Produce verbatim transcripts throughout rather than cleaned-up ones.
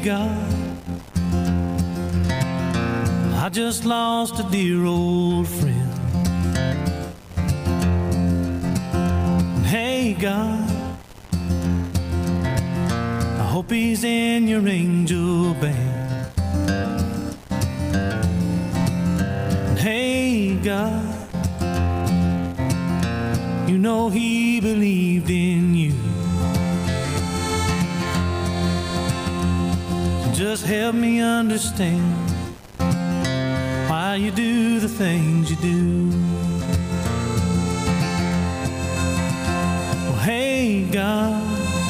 God, I just lost a dear old friend. Hey God, I hope he's in your angel band. Hey God, you know he believed in you. Just help me understand why you do the things you do. Well, hey God,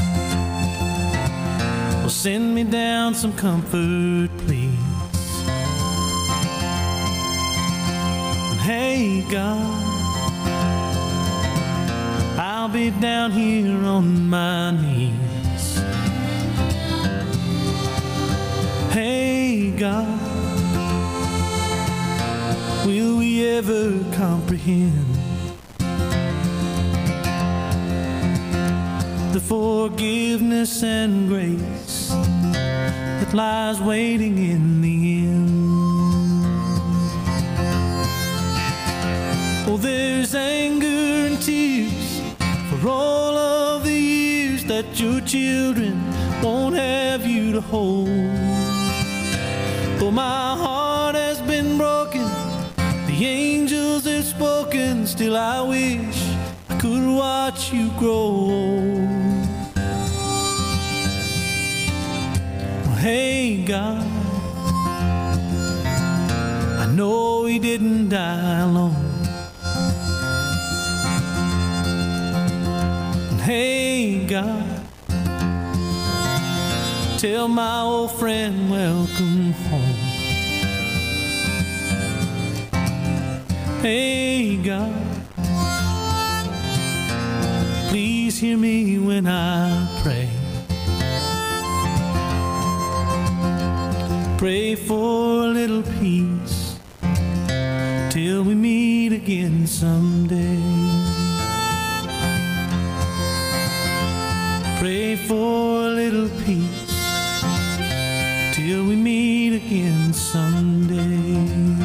well, send me down some comfort, please. And hey God, I'll be down here on my knees. Hey God, will we ever comprehend the forgiveness and grace that lies waiting in the end? Oh, there's anger and tears for all of the years that your children won't have you to hold. Oh, my heart has been broken, the angels have spoken, still I wish I could watch you grow old. Well, hey God, I know he didn't die alone. And hey God, tell my old friend welcome home. Hey God, please hear me when I pray. Pray for a little peace till we meet again someday. Pray for a little peace till we meet again someday.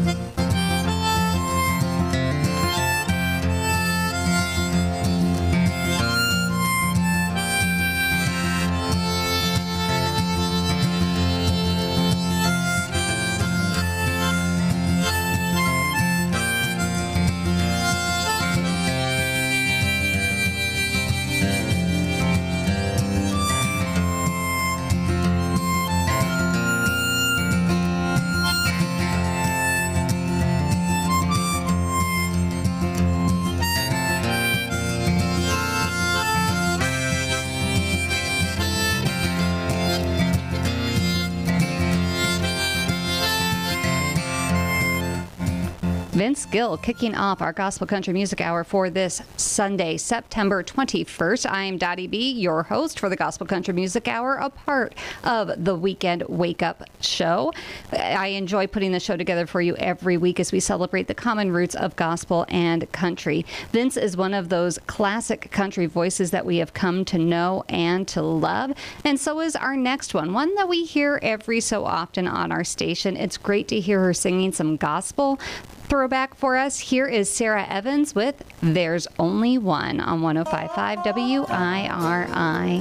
Vince Gill kicking off our Gospel Country Music Hour for this Sunday, September twenty-first. I'm Dottie B, your host for the Gospel Country Music Hour, a part of the Weekend Wake Up Show. I enjoy putting the show together for you every week as we celebrate the common roots of gospel and country. Vince is one of those classic country voices that we have come to know and to love, and so is our next one, one that we hear every so often on our station. It's great to hear her singing some gospel throwback for us. Here is Sarah Evans with There's Only One on one oh five point five W I R I.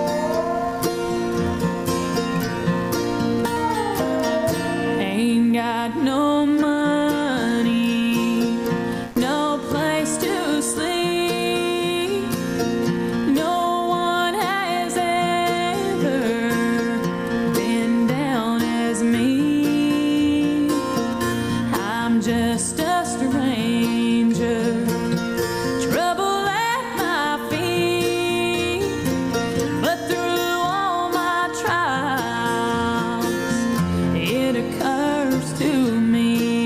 Ain't got no money, no place to sleep, no one has ever been down as me. I'm just a stranger, trouble at my feet, but through all my trials, it occurs to me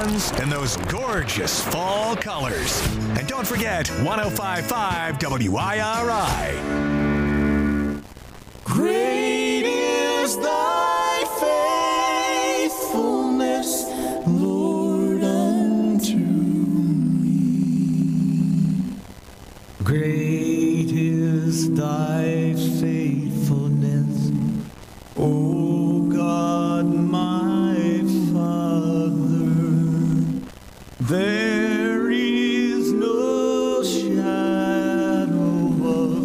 sounds and those gorgeous fall colors. And don't forget one oh five point five W I R I. Great is thy faithfulness, Lord, unto me. Great is thy faithfulness, O God, my Father. There is no shadow of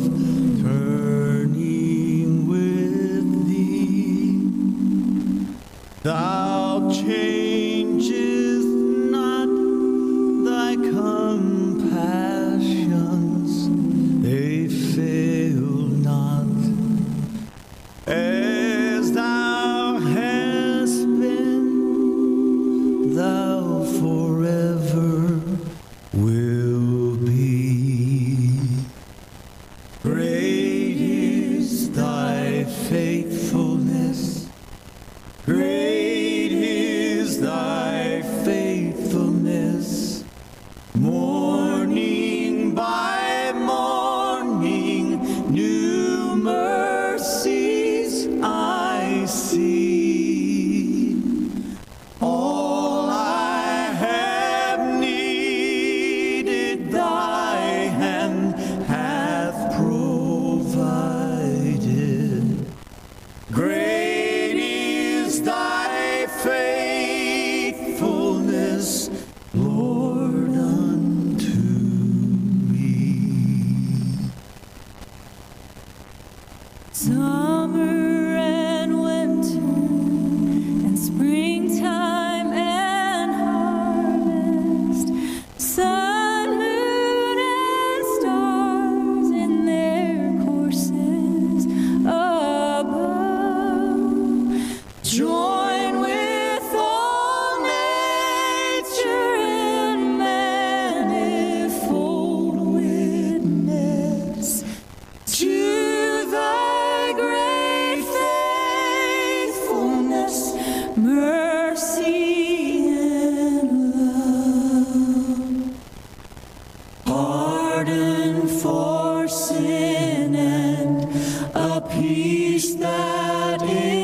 turning with thee. Thou changest not thy compassions, they fail not. As thou hast been, thou forever will be. Great is thy faithfulness. Great is thy faithfulness. Morning by morning, new mercies I see. All I have needed, thy hand hath provided. Great is thy faithfulness, Lord, unto me. Summer and winter and springtime and harvest, sun, moon, and stars in their courses above, join with all nature in manifold witness to thy great faithfulness, mercy, and love. Pardon for sin and a peace that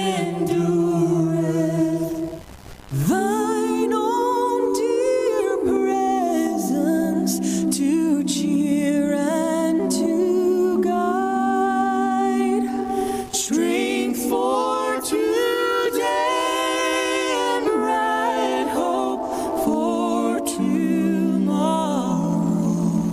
endureth. Thine own dear presence to cheer and to guide. Strength for today and bright hope for tomorrow.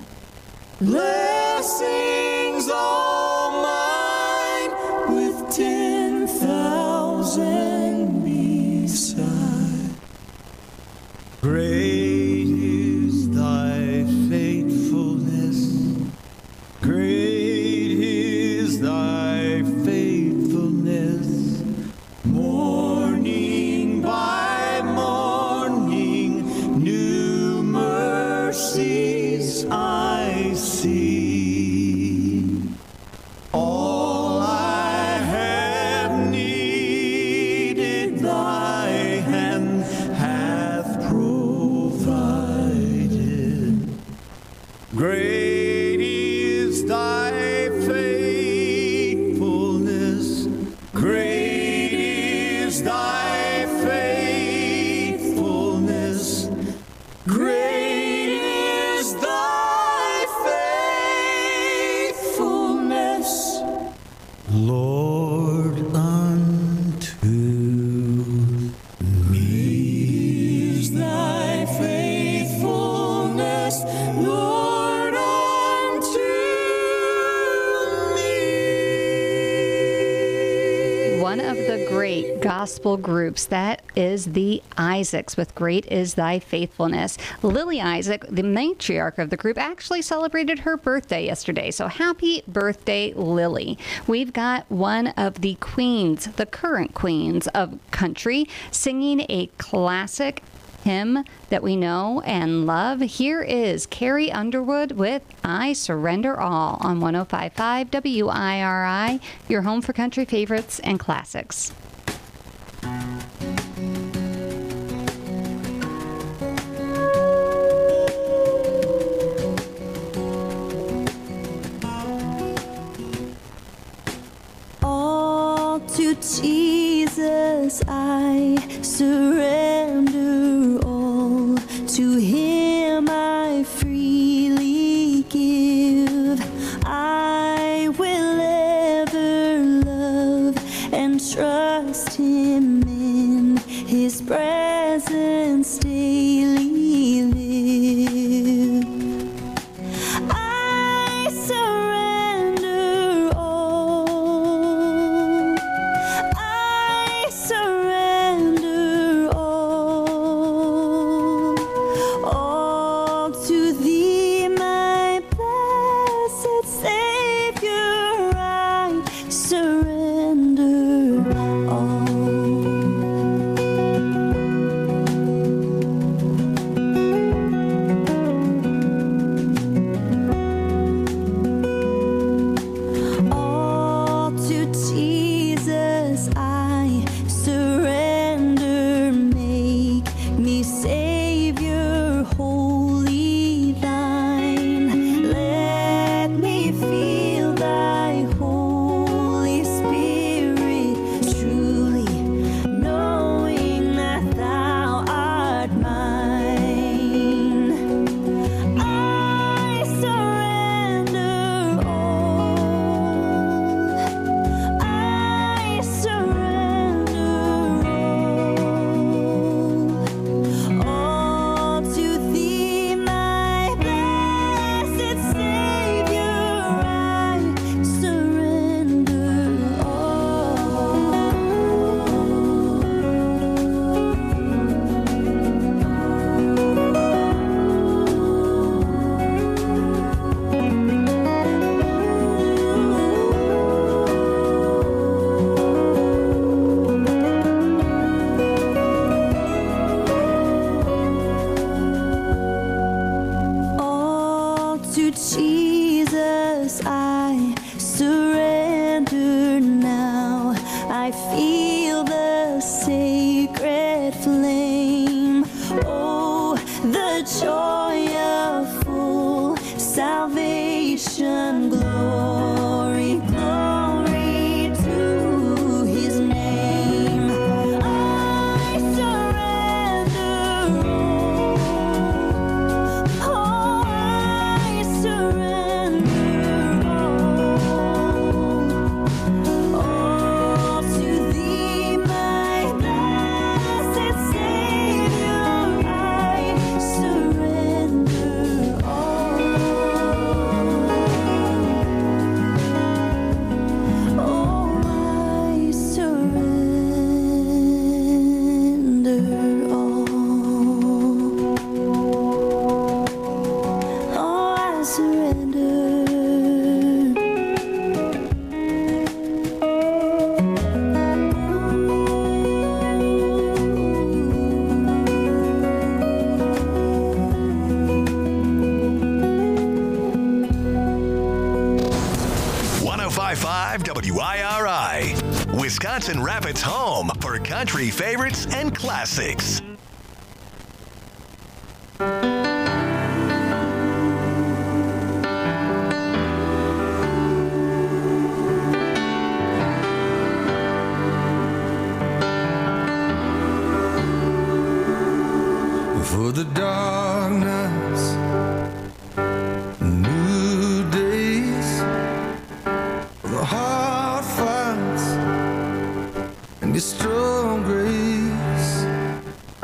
Blessings all mine with ten thousand beside. Great is thy faithfulness. Great is thy faithfulness. Morning by morning, new mercies I see. All I have needed, thy hand hath provided. Great is thy faithfulness. Great is thy faithfulness. Great is thy faithfulness, Lord, unto me. Is thy faithfulness, Lord, unto me. One of the great gospel groups, that is the Isaacs with Great Is Thy Faithfulness. Lily Isaac, the matriarch of the group, actually celebrated her birthday yesterday. So happy birthday, Lily. We've got one of the queens, the current queens of country, singing a classic hymn that we know and love. Here is Carrie Underwood with I Surrender All on one oh five point five W I R I, your home for country favorites and classics. Jesus, I surrender now. I feel the sacred flame. Oh, the joy of full salvation. Glory, glory to his name. I surrender all. Oh, I surrender all. All to thee, my blessed Savior. I surrender all. Oh, I surrender all. Oh, I surrender. one oh five point five W I R I, Wisconsin Rapids' home for country favorites and classics. For the darkness, new days, the hard fights, and your strong grace.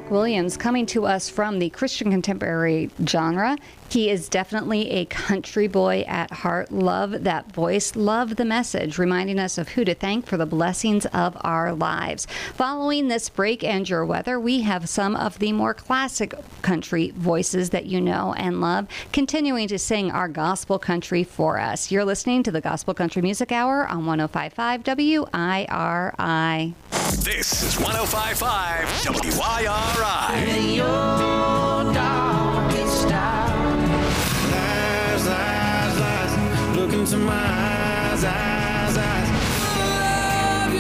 Mark Williams, coming to us from the Christian contemporary genre. He is definitely a country boy at heart. Love that voice, love the message, reminding us of who to thank for the blessings of our lives. Following this break and your weather, we have some of the more classic country voices that you know and love, continuing to sing our gospel country for us. You're listening to the Gospel Country Music Hour on one oh five point five W I R I. This is one oh five point five W I R I. In your darkest hour, lies, lies, lies, look into my eyes, eyes, eyes. I love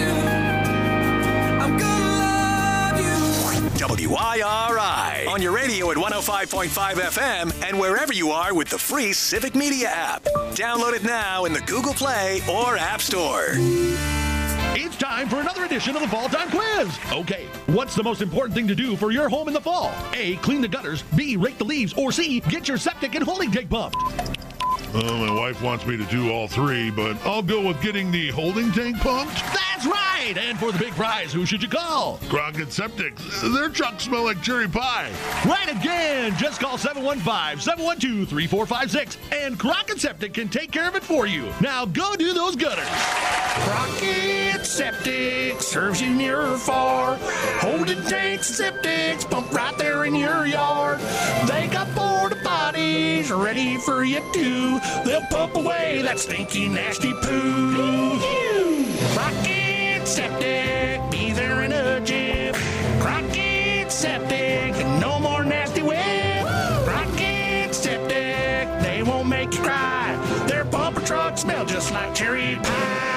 you. I'm gonna love you. W I R I. On your radio at one oh five point five F M and wherever you are with the free Civic Media app. Download it now in the Google Play or App Store. It's time for another edition of the Fall Time Quiz. Okay, what's the most important thing to do for your home in the fall? A, clean the gutters. B, rake the leaves. Or C, get your septic and holding tank pumped. Well, my wife wants me to do all three, but I'll go with getting the holding tank pumped. That's right! And for the big prize, who should you call? Crockett Septic. Their trucks smell like cherry pie. Right again! Just call seven one five, seven one two, three four five six, and Crockett Septic can take care of it for you. Now go do those gutters. Crockett Septic serves you near or far. Holding tanks and septics pump right there in your yard. They got porta potties ready for you too. They'll pump away that stinky, nasty poo. Crockett Septic, be there in a jiff. Crockett Septic, no more nasty whip. Crockett Septic, they won't make you cry. Their pumper trucks smell just like cherry pie.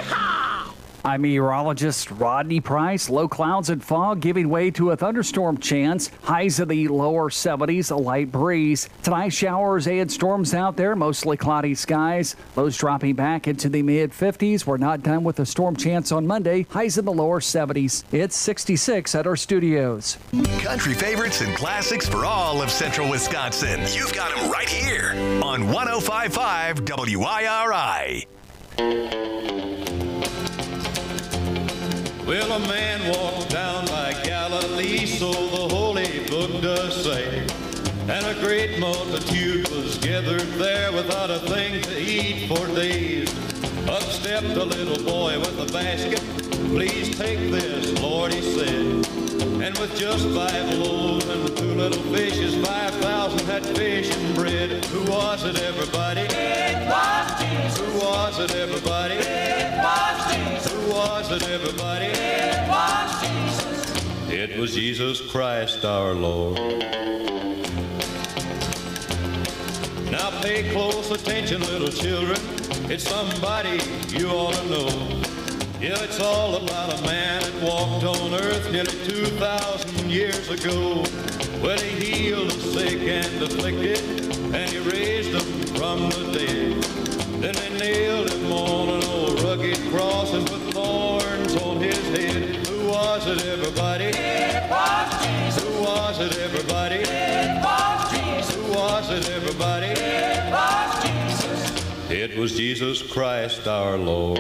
I'm meteorologist Rodney Price. Low clouds and fog giving way to a thunderstorm chance. Highs in the lower seventies, a light breeze. Tonight, showers and storms out there, mostly cloudy skies. Lows dropping back into the mid fifties. We're not done with a storm chance on Monday. Highs in the lower seventies. It's sixty-six at our studios. Country favorites and classics for all of central Wisconsin. You've got them right here on one oh five point five W I R I. Well, a man walked down by Galilee, so the Holy Book does say. And a great multitude was gathered there without a thing to eat for days. Up stepped a little boy with a basket. Please take this, Lord, he said. And with just five loaves and two little fishes, five thousand had fish and bread. Who was it, everybody? It was Jesus. Who was it, everybody? It was Jesus. Who was it, everybody? It was Jesus. It was Jesus Christ our Lord. Now pay close attention, little children. It's somebody you ought to know. Yeah, it's all about a man that walked on earth nearly two thousand years ago. Well, he healed the sick and afflicted, and he raised them from the dead. Then they nailed him on an old rugged cross and put thorns on his head. Who was it, everybody? It was Jesus. Who was it, everybody? It was Jesus. Who was it, everybody? It was Jesus. It was Jesus Christ our Lord.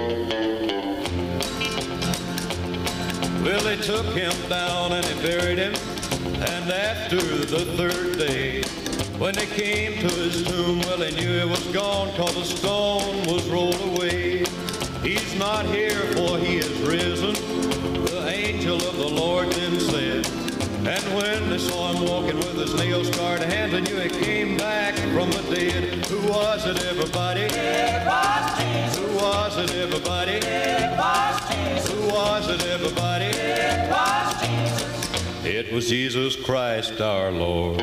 Well, they took him down and they buried him, and after the third day, when they came to his tomb, well, they knew it was gone, cause the stone was rolled away. He's not here, for he is risen, the angel of the Lord then said. And when they saw him walking with his nail-scarred hands, they knew he came back from the dead. Who was it, everybody? It was Jesus. Who was it, everybody? It was Jesus. Who was it, everybody? It was Jesus. It was Jesus Christ our Lord.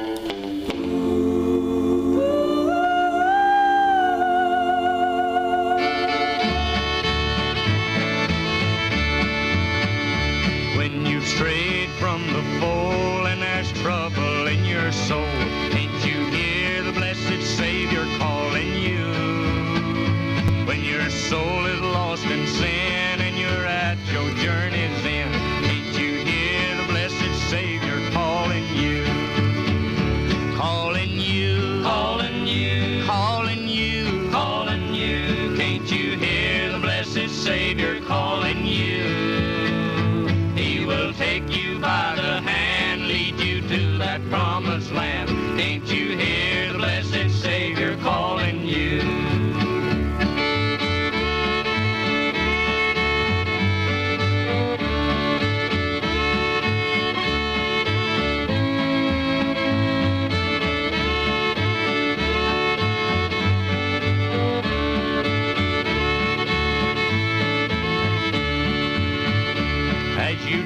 When you've strayed from the fold and there's trouble in your soul, can't you hear the blessed Savior calling you? When your soul is lost in sin and you're at your journey's end, can't you hear the blessed Savior calling you? Calling you, calling you, calling you, calling you. Can't you hear the blessed Savior calling you? He will take you by the hand,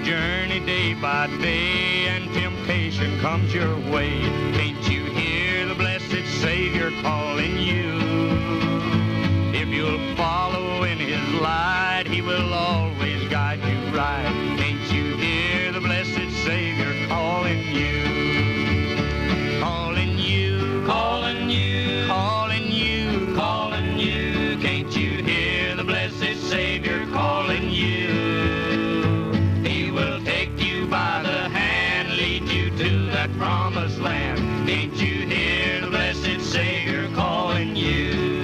journey day by day and temptation comes your way, can't you hear the blessed Savior calling you? If you'll follow in his light, he will always guide you right. Can't you hear the blessed Savior calling you? Calling you, calling you, calling you, calling you. Can't you hear the blessed Savior calling you? He will take you by the hand, lead you to that promised land. Can't you hear the blessed Savior calling you?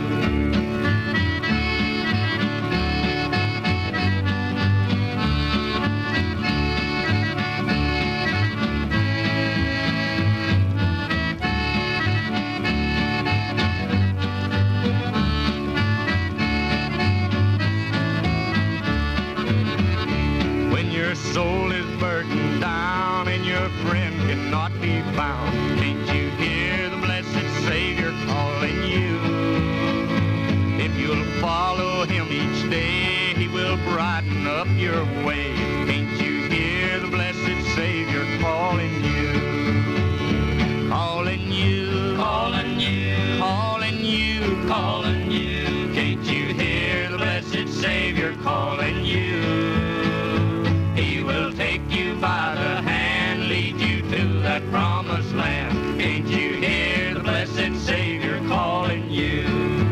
Your soul is burdened down and your friend cannot be found. Can't you hear the blessed Savior calling you? If you'll follow him each day, he will brighten up your way. Can't you hear the blessed Savior calling you? Calling you, calling you, calling you, calling you. Can't you hear the blessed Savior calling you? He will take you by the hand, lead you to that promised land. Can't you hear the blessed Savior calling you?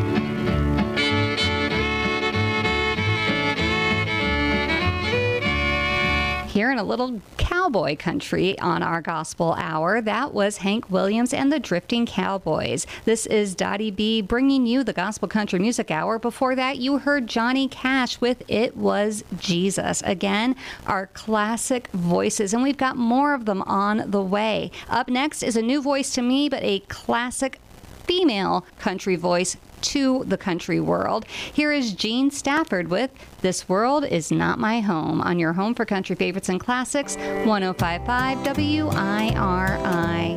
Here in a little cowboy country on our gospel hour, that was Hank Williams and the Drifting Cowboys. This is Dottie B bringing you the Gospel Country Music Hour. Before that, you heard Johnny Cash with It Was Jesus. Again, our classic voices, and we've got more of them on the way. Up next is a new voice to me, but a classic female country voice to the country world. Here is Jean Stafford with This World Is Not My Home on your home for country favorites and classics, one oh five point five W I R I.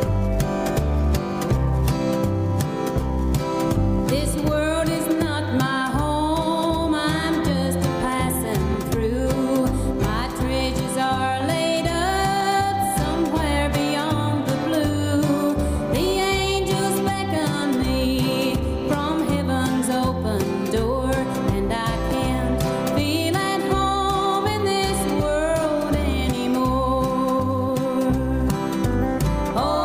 This world is not my home, I'm just a passing through. My treasures are laid up somewhere beyond the blue. The angels beckon me from heaven's open door, and I can't feel at home in this world anymore. Oh,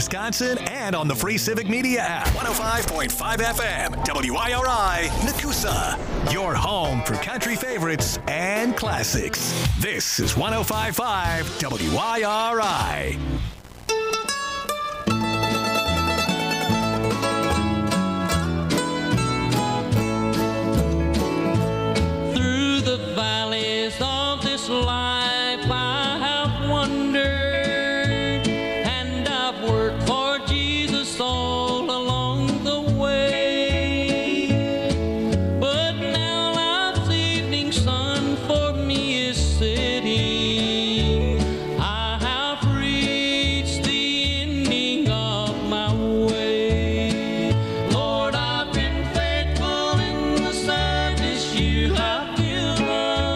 Wisconsin, and on the free Civic Media app. one oh five point five F M, W I R I, Nakusa. Your home for country favorites and classics. This is one oh five point five W I R I. Through the valleys of this life I have wandered, and I've worked for Jesus all along the way. But now life's evening sun for me is setting. I have reached the ending of my way. Lord, I've been faithful in the service you have given,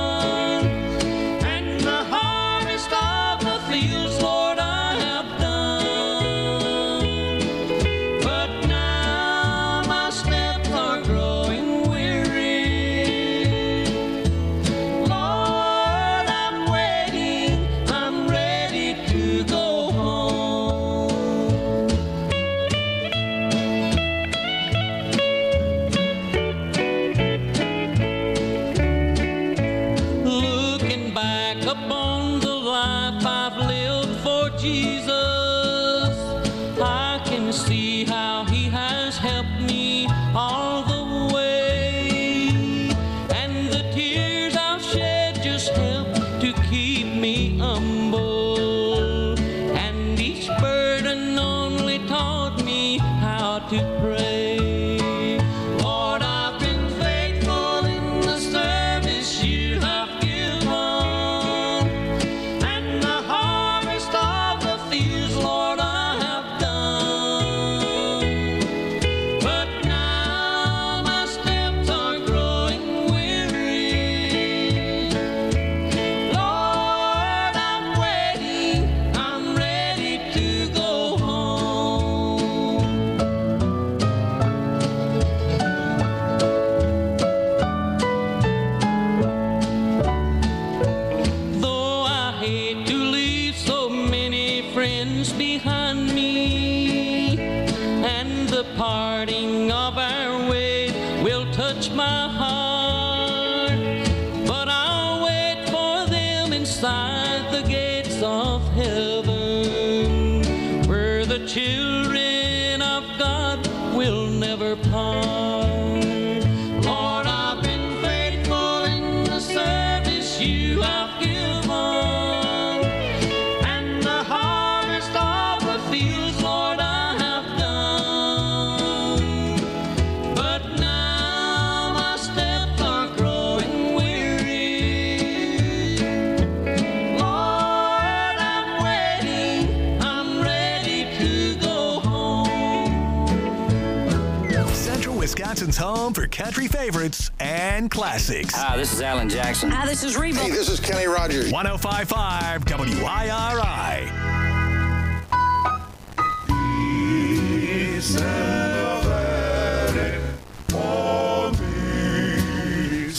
and the harvest of the fields, Lord, I have done. But now my steps are growing weary. Lord, I'm waiting, I'm ready to go home. Looking back upon the life I've lived for Jesus, I can see how he has helped me all the way, and the tears I've shed just help to keep me humble, and each burden only taught me how to pray. Lord, I've been faithful in the service you have given, and the harvest of the fields, Lord, I have done. But now my steps are growing weary. Lord, I'm waiting, I'm ready to go home. Though I hate to leave so many friends behind me, and the parting of our way will touch my heart, but I'll wait for them inside the gates of heaven, where the children of God will never part. Lord, I've been faithful in the service you have given, and the harvest of the fields, Lord, I have done. But now my steps are growing weary. Lord, I'm waiting, I'm ready to go home. Central Wisconsin's home for country favorites and classics. Hi, this is Alan Jackson. Hi, this is Reba. Hey, this is Kenny Rogers. one oh five point five W I R I. He celebrated for me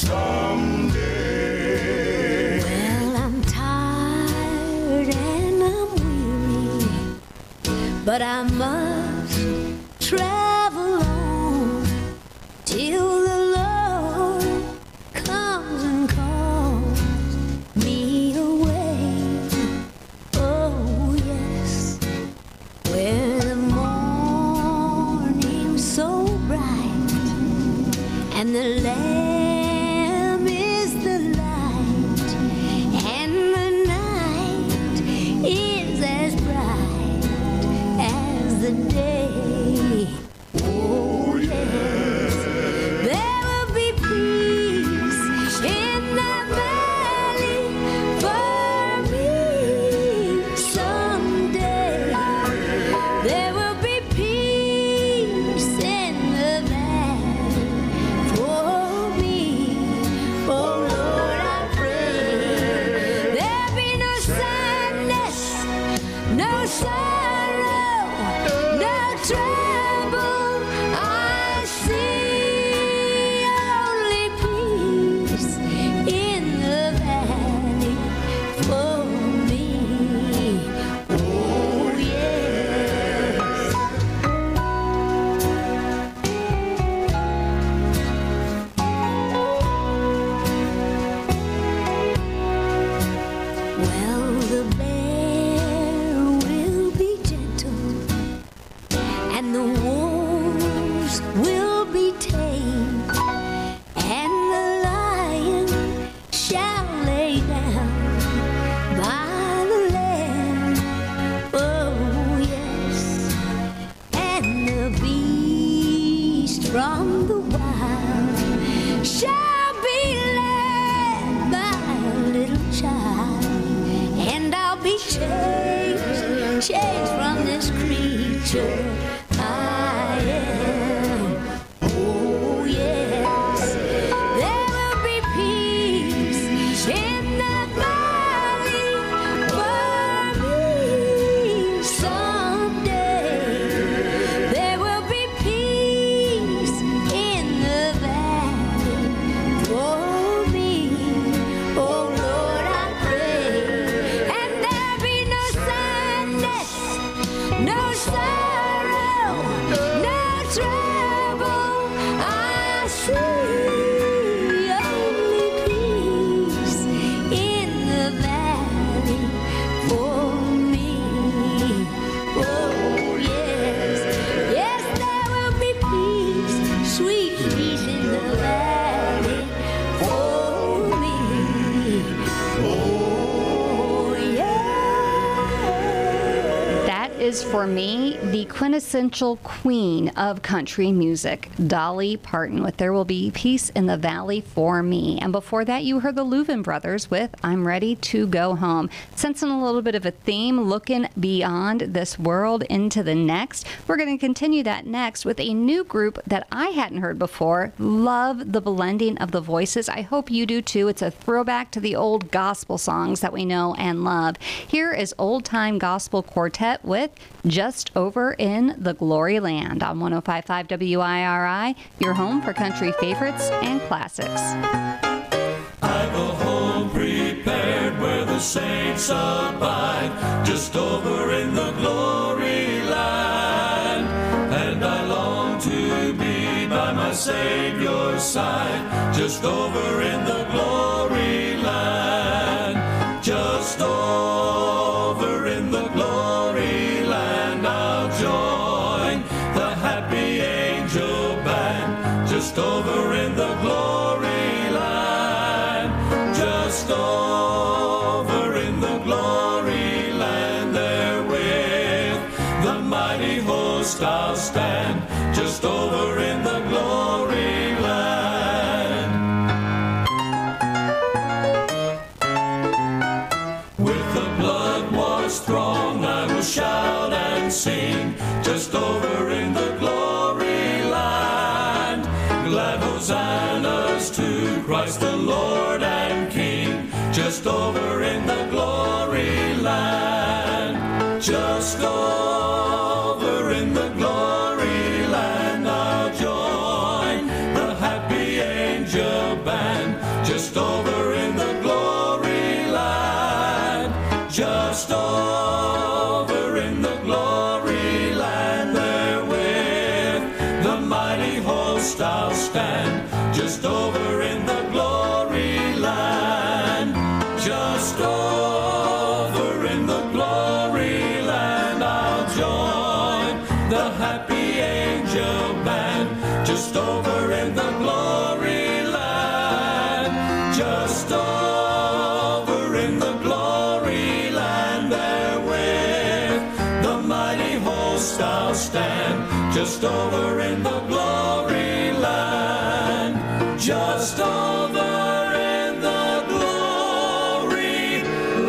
someday. Well, I'm tired and I'm weary, but I must travel on till the Lord comes and calls me away. Oh, yes, where the morning's so bright and the Lamb is the light, and the night is as bright as the day. Oh, yes, there will be peace in the valley for me someday. There will be peace in the valley for me from the wild shall be led by a little child, and I'll be changed, changed from this creature I am. Oh yes, there will be peace in the valley for me someday. There will be peace in the valley for me. Oh Lord, I pray, and there'll be no sadness, no sorrow, no trouble. I see only peace in the valley for me. Oh yes, yes, there will be peace, sweet peace in the valley for me. Oh yeah. That is, for me, the quintessential queen of country music, Dolly Parton, with There Will Be Peace in the Valley for Me. And before that, you heard the Louvin Brothers with I'm Ready to Go Home. Sensing a little bit of a theme, looking beyond this world into the next. We're going to continue that next with a new group that I hadn't heard before. Love the blending of the voices. I hope you do too. It's a throwback to the old gospel songs that we know and love. Here is Old Time Gospel Quartet with Just Over in the Glory Land on one oh five point five W I R I, your home for country favorites and classics. I've a home prepared where the saints abide, just over in the glory land. And I long to be by my Savior's side, just over in the glory land. Just over in the glory land, I'll join the happy angel band, just over in the glory land. Just over in the glory land, there with the mighty host I'll stand, just over in the glory land. With the blood-washed throng I will shout and sing, just over in the glory land. Glad hosannas to Christ the Lord and King, just over in the glory land. Just over in the glory land, I'll join the happy angel band, just over in the glory land. Just over in the glory land, there with the mighty host I'll stand, just over in the glory land. Just over in the glory land, I'll join the happy angel band, just over in the glory land. Just over in the glory land, there with the mighty host I'll stand, just over in the glory land. Just over in the glory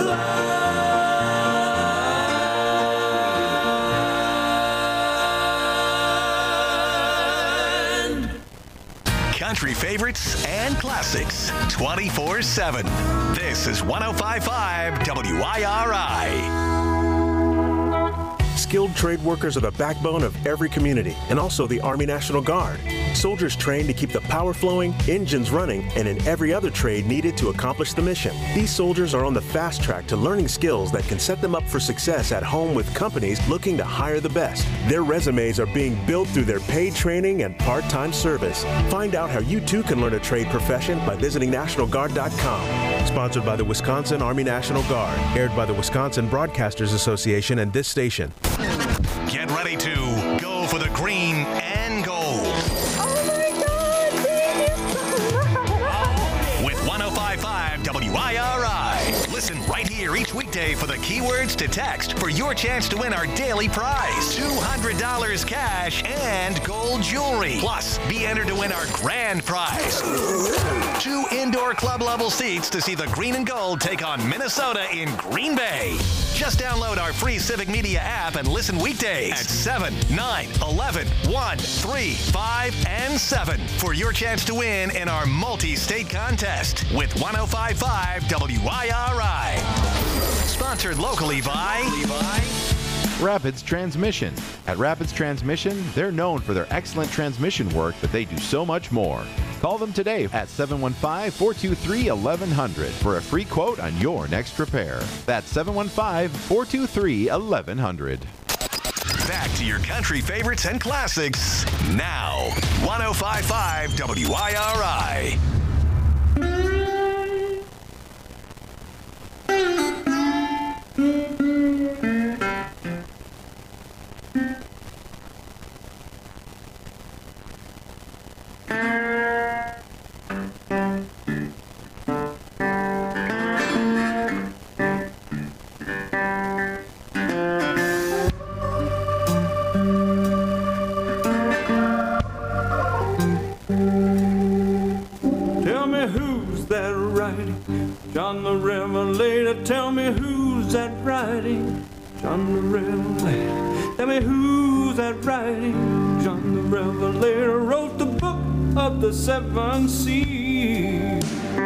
land. Country favorites and classics twenty-four seven. This is one oh five point five W I R I. Skilled trade workers are the backbone of every community, and also the Army National Guard. Soldiers trained to keep the power flowing, engines running, and in every other trade needed to accomplish the mission. These soldiers are on the fast track to learning skills that can set them up for success at home with companies looking to hire the best. Their resumes are being built through their paid training and part-time service. Find out how you too can learn a trade profession by visiting National Guard dot com. Sponsored by the Wisconsin Army National Guard. Aired by the Wisconsin Broadcasters Association and this station. Get ready to go for the green and gold. With one oh five point five W I R I. Listen right here each weekday weekday for the keywords to text for your chance to win our daily prize. two hundred dollars cash and gold jewelry. Plus, be entered to win our grand prize. Two indoor club level seats to see the Green and Gold take on Minnesota in Green Bay. Just download our free Civic Media app and listen weekdays at seven, nine, eleven, one, three, five, and seven for your chance to win in our multi-state contest with one oh five point five W I R I. Sponsored locally by Rapids Transmission. At Rapids Transmission, they're known for their excellent transmission work, but they do so much more. Call them today at seven one five, four two three, eleven hundred for a free quote on your next repair. That's seven one five, four two three, eleven hundred. Back to your country favorites and classics now. one oh five point five W I R I. Tell me who's that writing? John the Revelator. Tell me who's that writing? John the Revelator. Tell me who's that writing? John the Revelator wrote the book of the seven seas.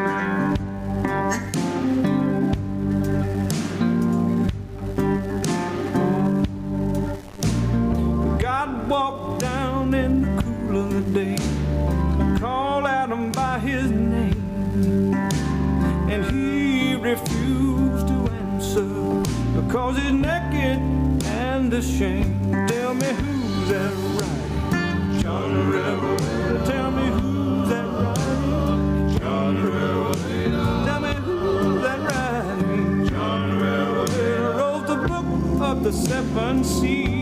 God walked down in the cool of the day, called Adam by his name, and he refused to answer because he's naked and ashamed. Tell me who's that writing? John the Revelator. Tell me who's that writing? John the Revelator. Tell me who's that writing? John the Revelator wrote the book of the seven seas.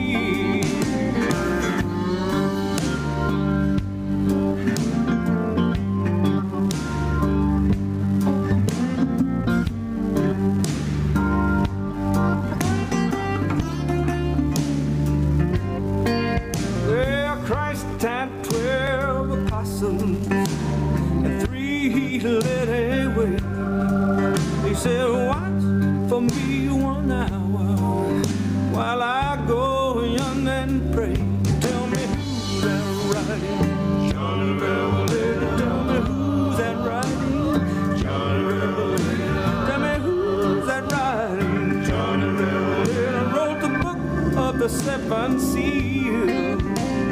And three he led away. He said, watch for me one hour while I go yonder and pray. Tell me who's that writing? John the Revelator. Tell me who's that writing? John the Revelator. Tell me who's that writing? John the Revelator wrote the book of the seven seals.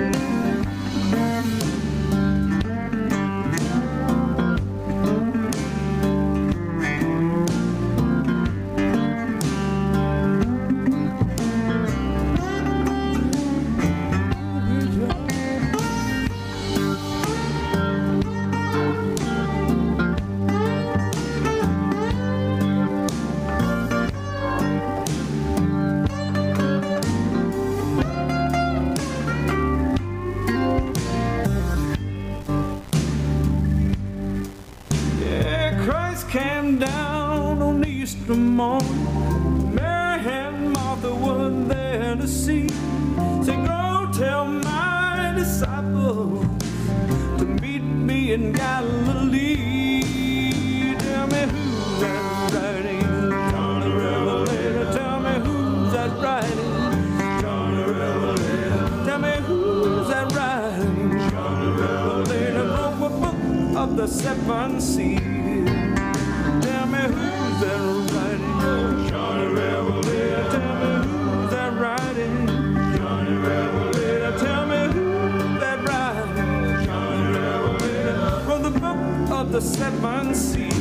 Came down on Easter morning. Mary and Martha were there to see. Say, go tell my disciples to meet me in Galilee. Tell me who's that writing? John the Revelator. Tell me who's that writing? John the Revelator. Tell me who's that writing? John the Revelator wrote the book of the seven seas. Tell me who's that writing? John the Revelator. Tell me who's that writing? John the Revelator. Tell me who's that writing? John the Revelator. From the book of the seven seas.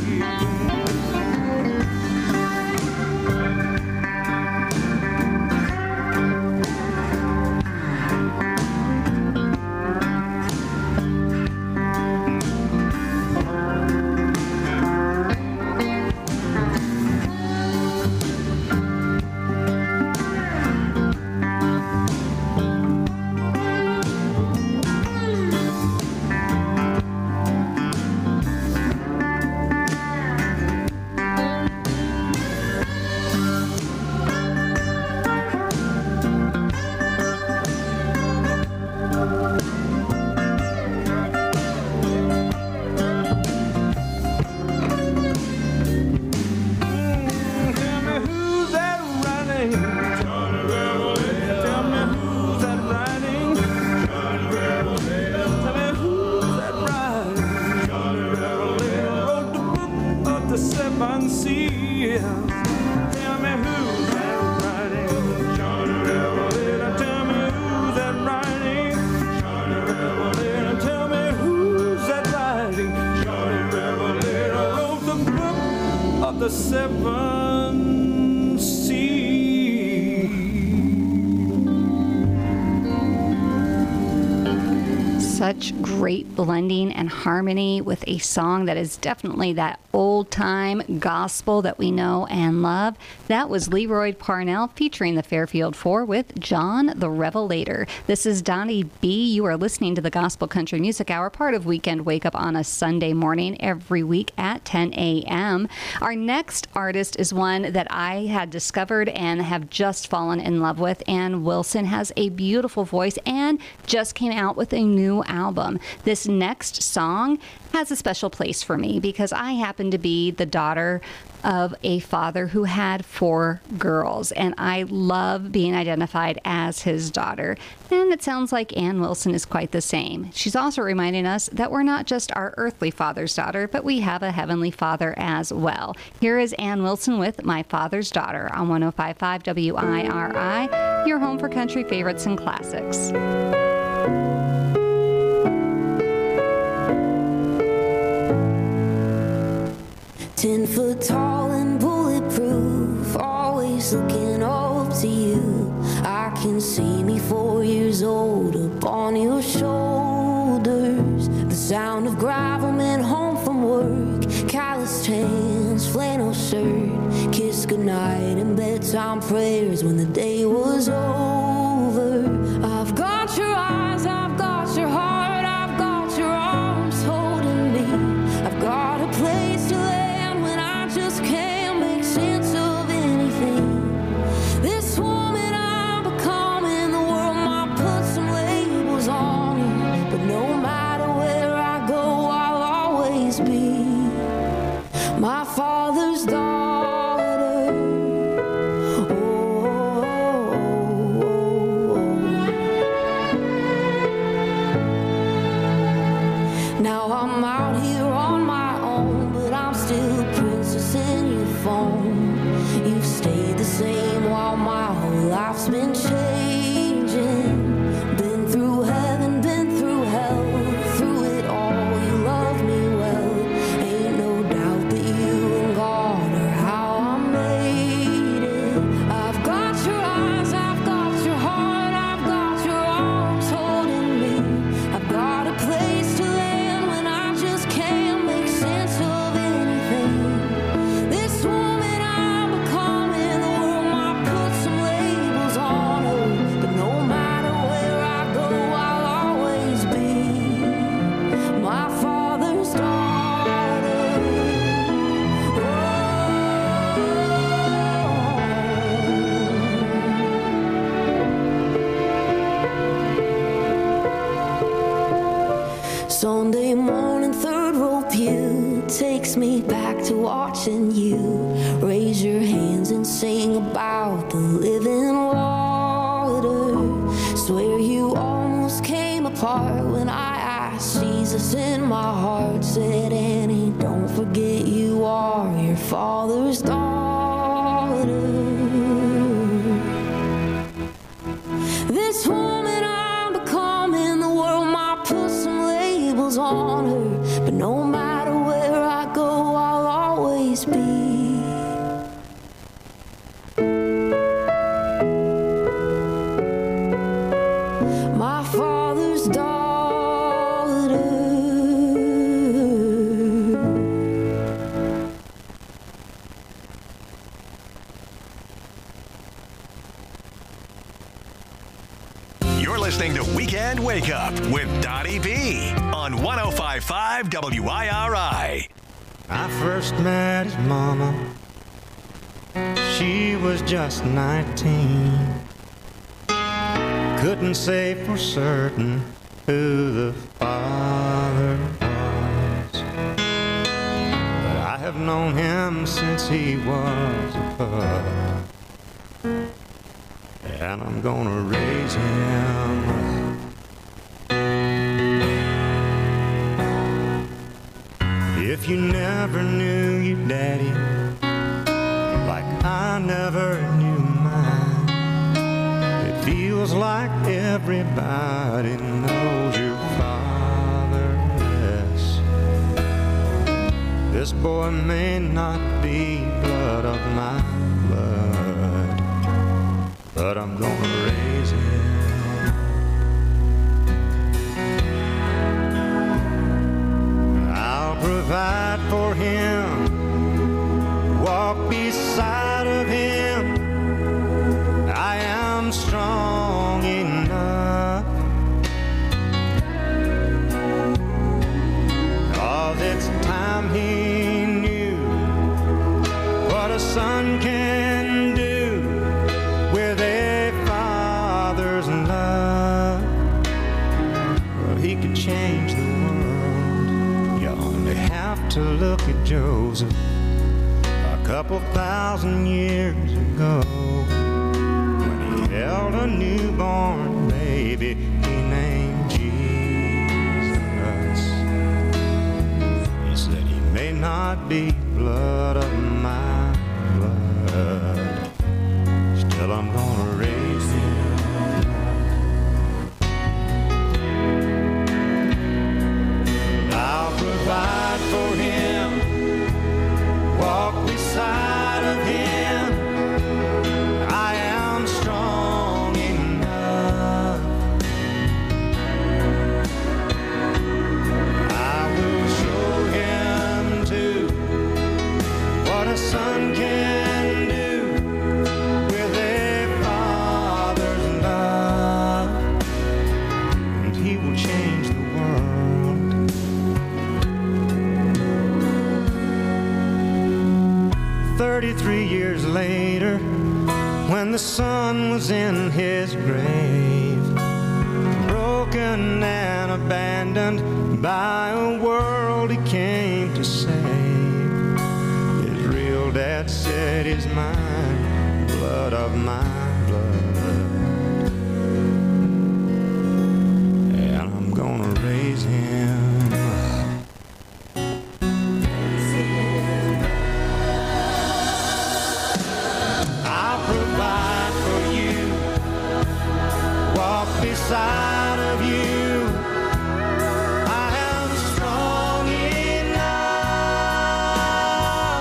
sea. Tell me who's that riding? Johnny Revelina, tell me who's that riding? Johnny Revelina, tell me who's that riding? Johnny Revelina wrote the book of the seven seas. Such great blending and harmony with a song that is definitely that old-time gospel that we know and love. That was Leroy Parnell featuring the Fairfield Four with John the Revelator. This is Donnie B. You are listening to the Gospel Country Music Hour, part of Weekend Wake Up on a Sunday morning every week at ten a.m. Our next artist is one that I had discovered and have just fallen in love with. Ann Wilson has a beautiful voice and just came out with a new album. This next song has a special place for me because I happen to be the daughter of a father who had four girls, and I love being identified as his daughter. And it sounds like Ann Wilson is quite the same. She's also reminding us that we're not just our earthly father's daughter, but we have a heavenly father as well. Here is Ann Wilson with My Father's Daughter on one oh five point five W I R I, your home for country favorites and classics. Ten foot tall and bulletproof, always looking up to you. I can see me four years old up on your shoulders. The sound of gravel men home from work, calloused hands, flannel shirt, kiss goodnight and bedtime prayers when the day was over. I've got your eyes, I've got your heart, I've got your arms holding me. I've got a place to lay. Just can't make sense of anything. This woman I'm becoming, the world might put some labels on it, but no matter where I go, I'll always be my father's daughter. Oh, oh, oh, oh. Now I'm out here on my own, but I'm still in your phone. You've stayed the same while my whole life's been changing. Been through heaven, been through hell, through it all you love me well. Ain't no doubt that you and God are how I made it. I've got your eyes, I've got your heart, I've got your arms holding me. I've got a place to land when I just can't make sense of anything. This woman I'm becoming, the world might put some labels on her, but no matter where I go, I'll always be my father's daughter. Oh. Sunday morning, third row pew takes me back to watching you raise your hands and sing about the living water. Swear you almost came apart when I asked Jesus in my heart. Said, Annie, don't forget you are your father's daughter. This woman I'm becoming, the world might put some labels on her, but no matter where I go, I'll always be my father's daughter. You're listening to Weekend Wake Up with Donnie B on one oh five point five W I R I. I first met his mama. She was just nineteen. Couldn't say for certain who the father was, but I have known him since he was a pup, and I'm gonna raise him. If you never knew your daddy, I never knew mine. It feels like everybody knows your father, yes. This boy may not be blood of my blood, but I'm gonna raise him. I'll provide for him, walk beside of him. I am strong enough, 'cause it's time he knew what a son can do with a father's love. Well, he could change the world. You only have to look at Joseph a couple thousand years ago, when he held a newborn baby he named Jesus. He said he may not be blood of my blood, still I'm gonna raise him. I'll provide for him, walk beside of him. I am strong enough. I will show him too what a son can do with a father's love, and he will change the world. Thirty-three years later, when the son was in his grave, broken and abandoned by a world he came to save, his real dad said, "Is mine, blood of my blood, and I'm gonna raise him." I'll provide for you, walk beside of you. I am strong enough.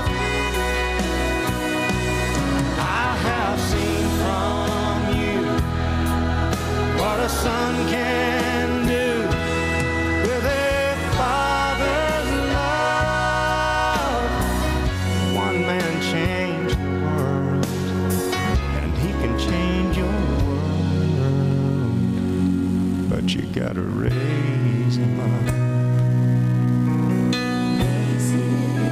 I have seen from you what a son can do with a father's love. One man changed the world, and he can change your world, but you gotta raise him up. Raise him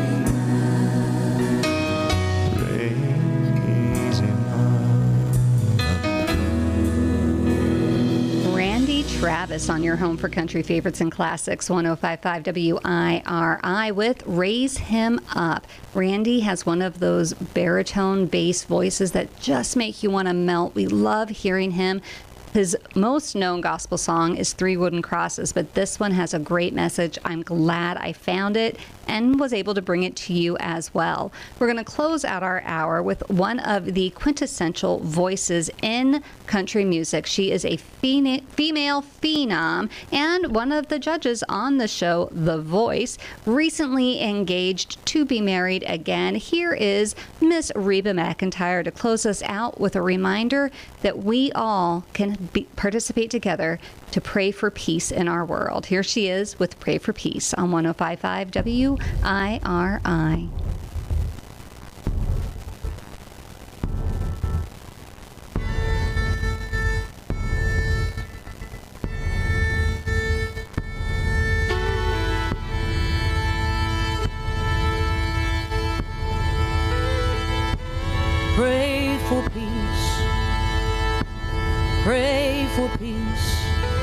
up. Randy Travis on your home for country favorites and classics, one oh five point five W I R I with Raise Him Up. Randy has one of those baritone bass voices that just make you want to melt. We love hearing him. His most known gospel song is Three Wooden Crosses, but this one has a great message. I'm glad I found it and was able to bring it to you as well. We're going to close out our hour with one of the quintessential voices in country music. She is a fena- female phenom and one of the judges on the show The Voice, recently engaged to be married again. Here is Miss Reba McEntire to close us out with a reminder that we all can be, participate together to pray for peace in our world. Here she is with Pray for Peace on one oh five point five W I R I. Pray for peace. Pray for peace.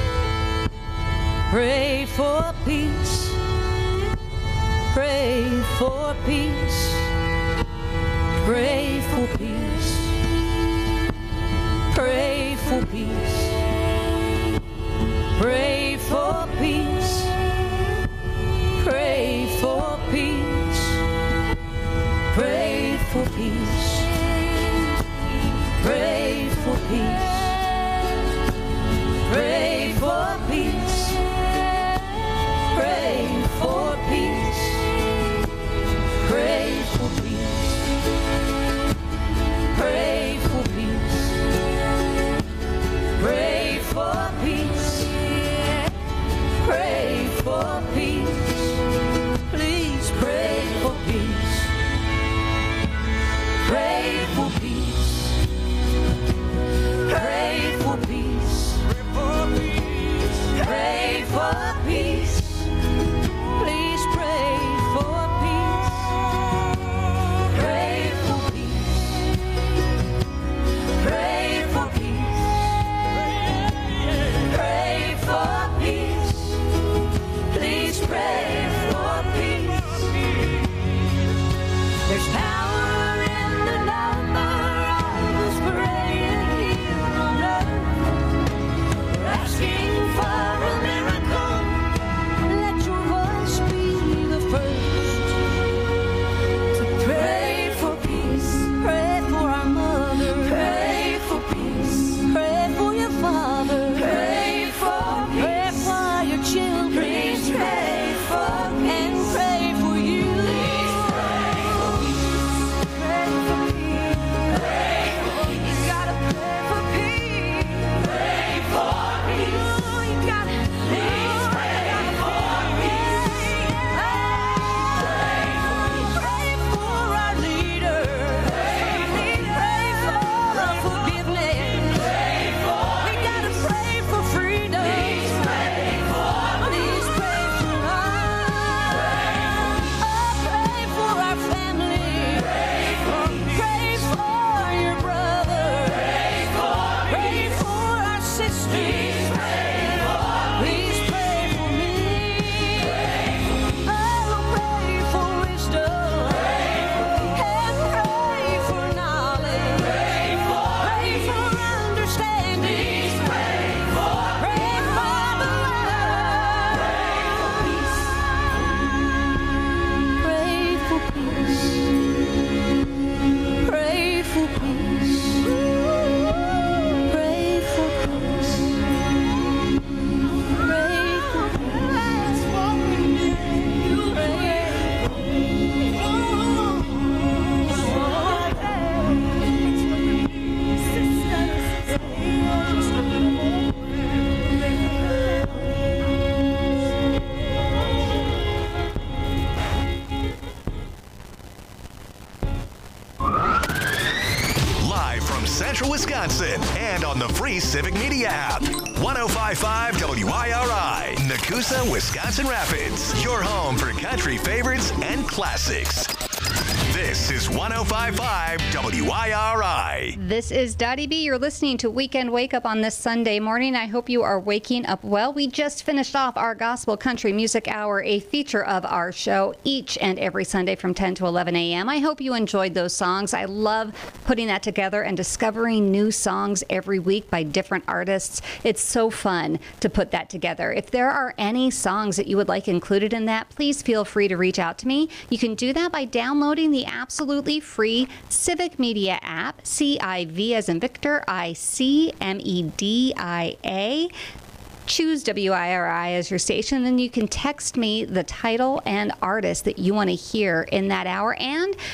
Pray for peace. Pray for peace. Pray for peace. Pray for peace. Pray for peace. Pray for peace. Pray for peace. Wisconsin, and on the free Civic Media app. one oh five point five W I R I, Nakusa, Wisconsin Rapids. Your home for country favorites and classics. This is one oh five point five W I R I. This is Dottie B. You're listening to Weekend Wake Up on this Sunday morning. I hope you are waking up well. We just finished off our Gospel Country Music Hour, a feature of our show each and every Sunday from ten to eleven a.m. I hope you enjoyed those songs. I love putting that together and discovering new songs every week by different artists. It's so fun to put that together. If there are any songs that you would like included in that, please feel free to reach out to me. You can do that by downloading the absolutely free Civic Media app, C I V as in Victor, I C M E D I A. Choose W I R I as your station, then you can text me the title and artist that you want to hear in that hour, and